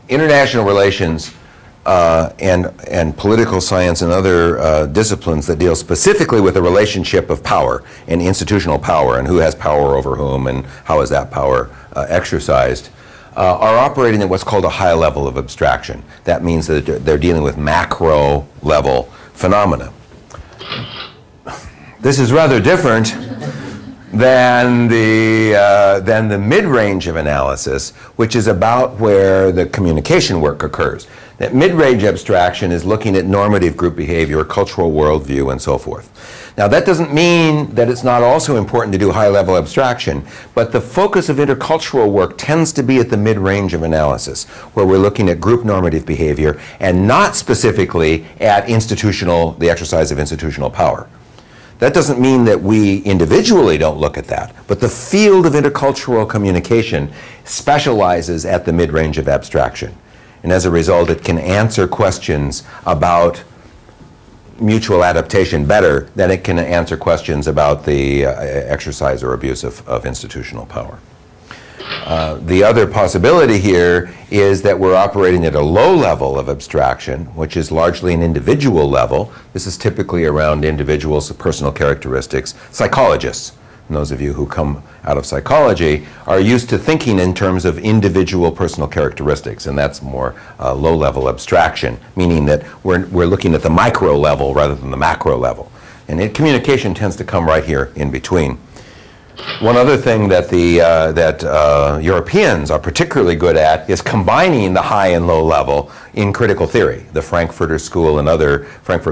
international relations and political science and other disciplines that deal specifically with the relationship of power and institutional power and who has power over whom and how is that power exercised are operating at what's called a high level of abstraction. That means that they're dealing with macro level phenomena. This is rather different than the mid-range of analysis, which is about where the communication work occurs. That mid-range abstraction is looking at normative group behavior, cultural worldview, and so forth. Now, that doesn't mean that it's not also important to do high-level abstraction, but the focus of intercultural work tends to be at the mid-range of analysis, where we're looking at group normative behavior and not specifically at the exercise of institutional power. That doesn't mean that we individually don't look at that, but the field of intercultural communication specializes at the mid-range of abstraction. And as a result, it can answer questions about mutual adaptation better than it can answer questions about the exercise or abuse of institutional power. The other possibility here is that we're operating at a low level of abstraction, which is largely an individual level. This is typically around individuals' personal characteristics. Psychologists, and those of you who come out of psychology, are used to thinking in terms of individual personal characteristics, and that's more low-level abstraction, meaning that we're looking at the micro level rather than the macro level. And communication tends to come right here in between. One other thing that Europeans are particularly good at is combining the high and low level in critical theory. The Frankfurt School and other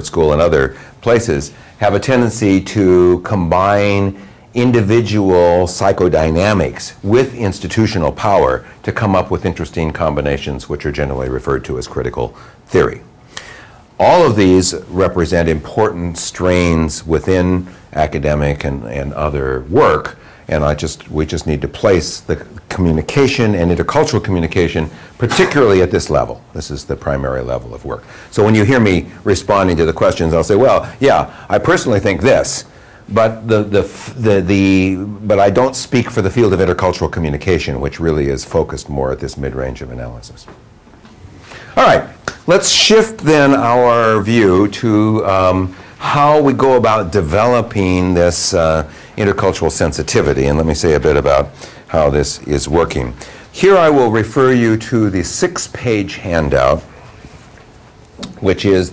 places have a tendency to combine individual psychodynamics with institutional power to come up with interesting combinations which are generally referred to as critical theory. All of these represent important strains within academic and other work, and we just need to place the communication and intercultural communication particularly at this level. This is the primary level of work. So when you hear me responding to the questions, I'll say, well, yeah, I personally think this, but but I don't speak for the field of intercultural communication, which really is focused more at this mid-range of analysis. All right, let's shift then our view to how we go about developing this intercultural sensitivity, and let me say a bit about how this is working. Here I will refer you to the 6-page handout, which is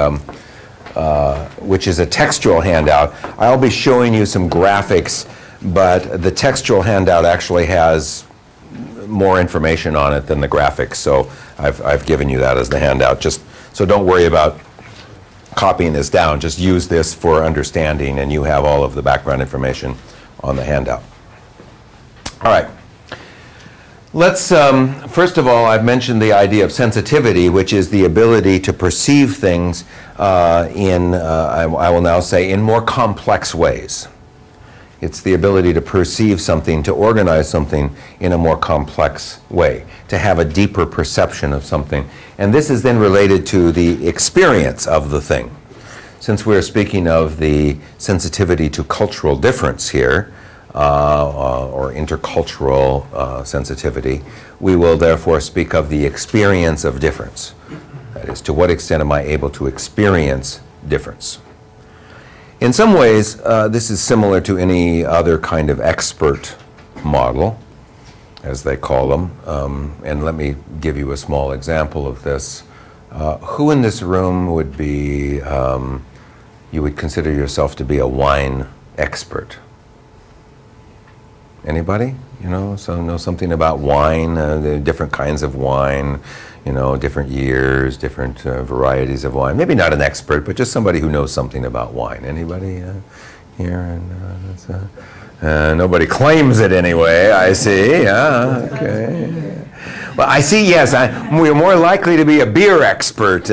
a textual handout. I'll be showing you some graphics, but the textual handout actually has more information on it than the graphics, so I've given you that as the handout. So don't worry about copying this down. Just use this for understanding, and you have all of the background information on the handout. All right. Let's, first of all, I've mentioned the idea of sensitivity, which is the ability to perceive things I will now say, in more complex ways. It's the ability to perceive something, to organize something in a more complex way, to have a deeper perception of something. And this is then related to the experience of the thing. Since we're speaking of the sensitivity to cultural difference here, or intercultural sensitivity, we will therefore speak of the experience of difference. That is, to what extent am I able to experience difference? In some ways, this is similar to any other kind of expert model, as they call them. And let me give you a small example of this. Who in this room would be, you would consider yourself to be a wine expert? Anybody? Know something about wine, the different kinds of wine, different years, different varieties of wine. Maybe not an expert, but just somebody who knows something about wine. Anybody here? And nobody claims it anyway, I see. Okay. Well, I see, yes, we're more likely to be a beer expert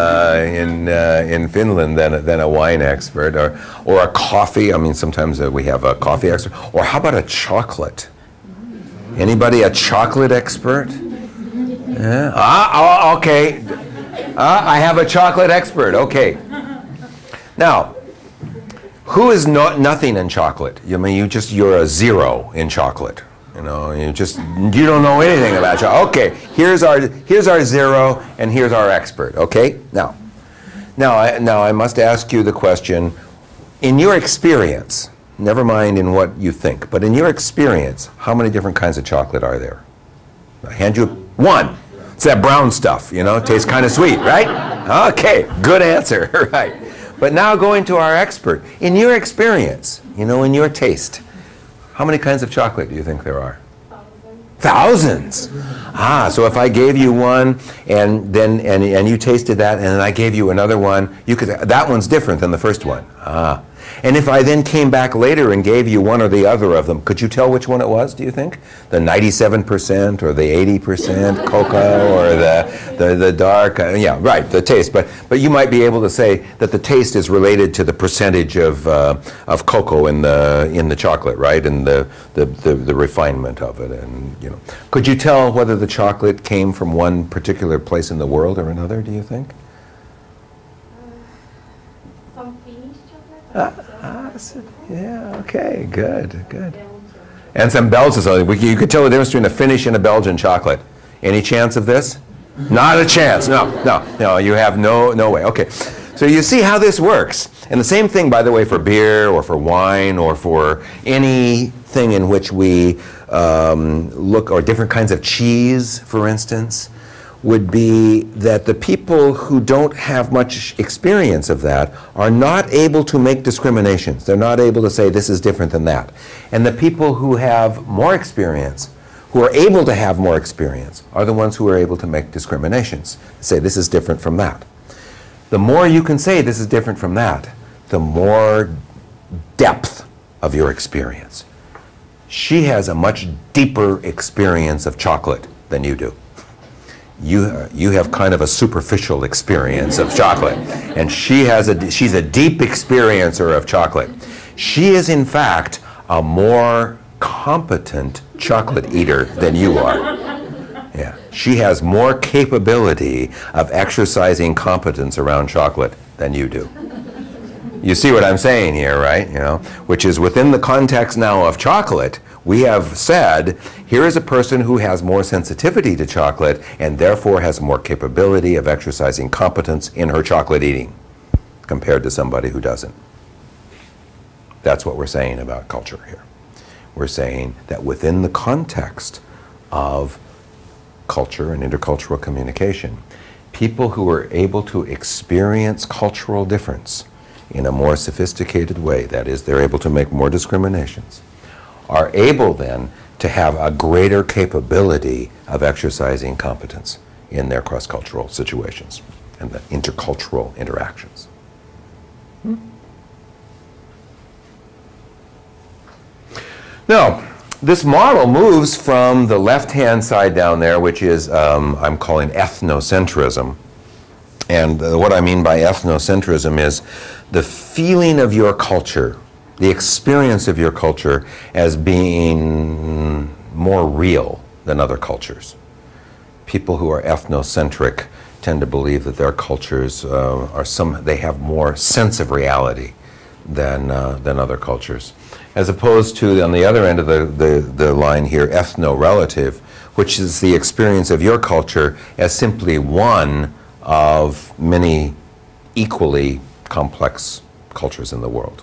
in Finland than a wine expert, or a coffee. I mean, sometimes we have a coffee expert. Or how about a chocolate? Anybody a chocolate expert? Yeah. Okay. I have a chocolate expert. Okay. Now, who is nothing in chocolate? I mean, you're a zero in chocolate. You know, you don't know anything about chocolate. Okay, here's our zero, and here's our expert. Okay, now I must ask you the question: in your experience, never mind in what you think, but in your experience, how many different kinds of chocolate are there? I hand you one. It's that brown stuff, you know, it tastes kind of sweet, right? Okay, good answer, right. But now going to our expert. In your experience, you know, in your taste, how many kinds of chocolate do you think there are? Thousands. So if I gave you one and you tasted that, and then I gave you another one, that one's different than the first one. And if I then came back later and gave you one or the other of them, could you tell which one it was, do you think? The 97% or the 80% cocoa or the dark, yeah, right, the taste. But you might be able to say that the taste is related to the percentage of cocoa in the chocolate, right? And the refinement of it. And, you know, could you tell whether the chocolate came from one particular place in the world or another, do you think? Some Finnish chocolate. Yeah, okay, good. And some Belgian, so you could tell the difference between a Finnish and a Belgian chocolate. Any chance of this? Not a chance, no, you have no way. Okay, so you see how this works. And the same thing, by the way, for beer or for wine or for anything in which we look, or different kinds of cheese, for instance, would be that the people who don't have much experience of that are not able to make discriminations. They're not able to say this is different than that. And the people who have more experience, who are able to have more experience, are the ones who are able to make discriminations. Say this is different from that. The more you can say this is different from that, the more depth of your experience. She has a much deeper experience of chocolate than you do. You have kind of a superficial experience of chocolate, and she's a deep experiencer of chocolate. She is in fact a more competent chocolate eater than you are. Yeah, she has more capability of exercising competence around chocolate than you do. You see what I'm saying here, right? You know, which is within the context now of chocolate. We have said, here is a person who has more sensitivity to chocolate and therefore has more capability of exercising competence in her chocolate eating compared to somebody who doesn't. That's what we're saying about culture here. We're saying that within the context of culture and intercultural communication, people who are able to experience cultural difference in a more sophisticated way, that is, they're able to make more discriminations, are able then to have a greater capability of exercising competence in their cross-cultural situations and the intercultural interactions. Now, this model moves from the left-hand side down there, which is, I'm calling ethnocentrism. And what I mean by ethnocentrism is the feeling of your culture, the experience of your culture as being more real than other cultures. People who are ethnocentric tend to believe that their cultures they have more sense of reality than other cultures. As opposed to, on the other end of the line here, ethno-relative, which is the experience of your culture as simply one of many equally complex cultures in the world.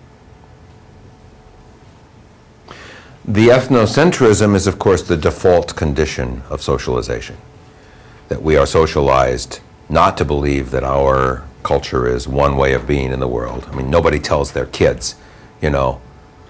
The ethnocentrism is, of course, the default condition of socialization, that we are socialized not to believe that our culture is one way of being in the world. I mean, nobody tells their kids, you know,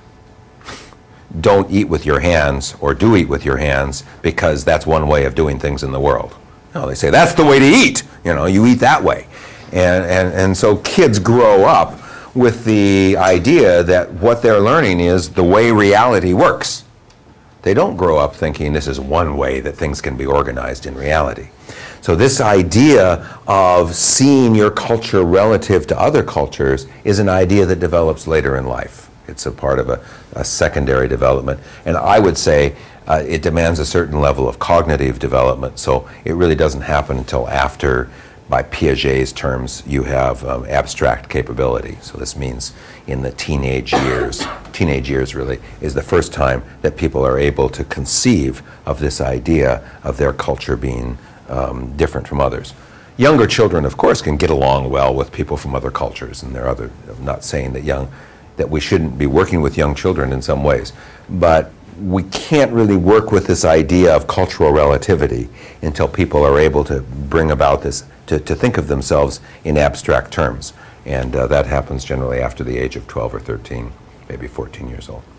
don't eat with your hands or do eat with your hands because that's one way of doing things in the world. No, they say that's the way to eat. You know, you eat that way. And so kids grow up with the idea that what they're learning is the way reality works. They don't grow up thinking this is one way that things can be organized in reality. So this idea of seeing your culture relative to other cultures is an idea that develops later in life. It's a part of a secondary development. And I would say it demands a certain level of cognitive development. So it really doesn't happen until after by Piaget's terms, you have abstract capability. So this means in the teenage years really, is the first time that people are able to conceive of this idea of their culture being different from others. Younger children, of course, can get along well with people from other cultures, and I'm not saying that we shouldn't be working with young children in some ways, but we can't really work with this idea of cultural relativity until people are able to bring about this, to think of themselves in abstract terms. And that happens generally after the age of 12 or 13, maybe 14 years old.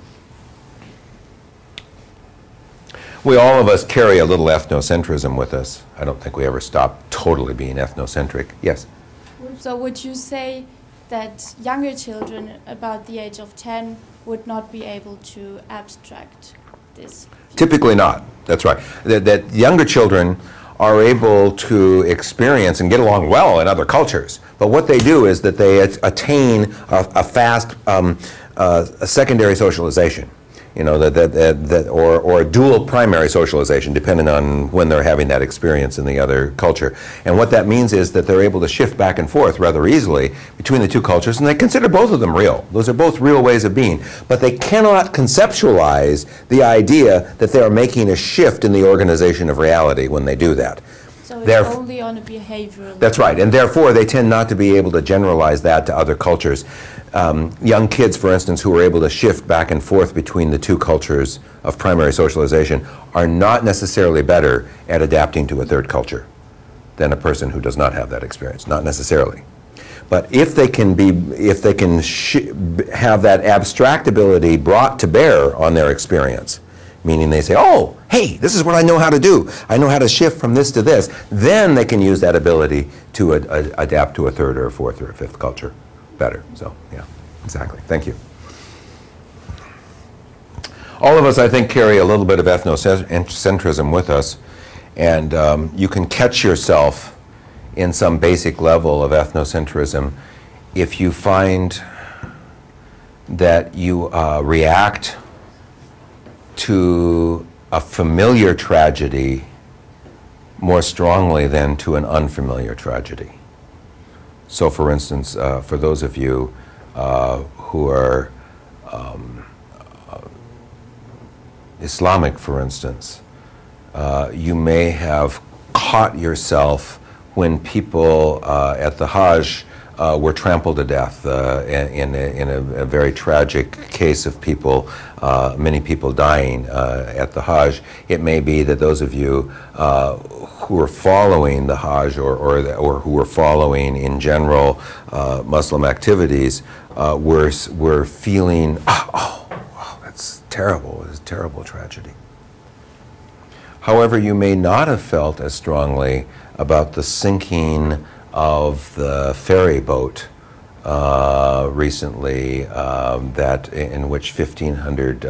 All of us carry a little ethnocentrism with us. I don't think we ever stop totally being ethnocentric. Yes? So would you say that younger children about the age of 10 would not be able to abstract this? Typically not. That's right. That younger children are able to experience and get along well in other cultures. But what they do is that they attain a fast a secondary socialization, or a dual primary socialization, depending on when they're having that experience in the other culture. And what that means is that they're able to shift back and forth rather easily between the two cultures, and they consider both of them real. Those are both real ways of being. But they cannot conceptualize the idea that they are making a shift in the organization of reality when they do that. So it's only on a behavioral level. That's right, and therefore they tend not to be able to generalize that to other cultures. Young kids, for instance, who are able to shift back and forth between the two cultures of primary socialization are not necessarily better at adapting to a third culture than a person who does not have that experience, not necessarily. But if they can have that abstract ability brought to bear on their experience, meaning they say, oh, hey, this is what I know how to do. I know how to shift from this to this. Then they can use that ability to adapt to a third or a fourth or a fifth culture better. So, yeah, exactly. Thank you. All of us, I think, carry a little bit of ethnocentrism with us. And you can catch yourself in some basic level of ethnocentrism if you find that you react to a familiar tragedy more strongly than to an unfamiliar tragedy. So, for instance, for those of you who are Islamic, for instance, you may have caught yourself when people at the Hajj were trampled to death in a very tragic case of people, many people dying at the Hajj. It may be that those of you who are following the Hajj or who are following in general Muslim activities were feeling, oh, that's terrible, it's a terrible tragedy. However, you may not have felt as strongly about the sinking of the ferry boat recently in which 1,500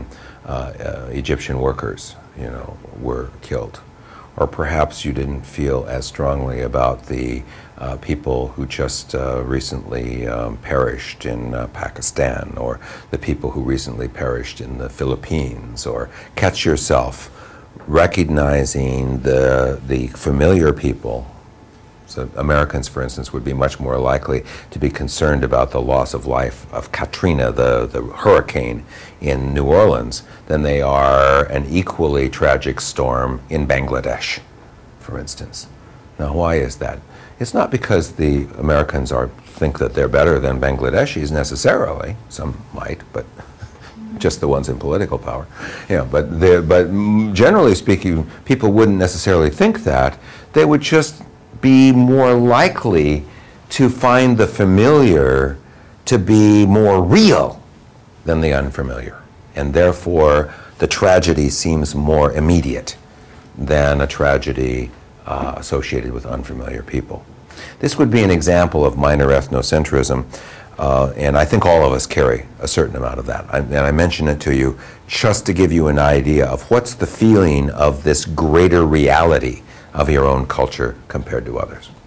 Egyptian workers, were killed. Or perhaps you didn't feel as strongly about the people who just recently perished in Pakistan, or the people who recently perished in the Philippines. Or catch yourself recognizing the familiar people. So Americans, for instance, would be much more likely to be concerned about the loss of life of Katrina, the hurricane in New Orleans, than they are an equally tragic storm in Bangladesh, for instance. Now, why is that? It's not because the Americans think that they're better than Bangladeshis necessarily. Some might, but just the ones in political power. But generally speaking, people wouldn't necessarily think that. They would just be more likely to find the familiar to be more real than the unfamiliar. And therefore, the tragedy seems more immediate than a tragedy associated with unfamiliar people. This would be an example of minor ethnocentrism, and I think all of us carry a certain amount of that. And I mention it to you just to give you an idea of what's the feeling of this greater reality of your own culture compared to others.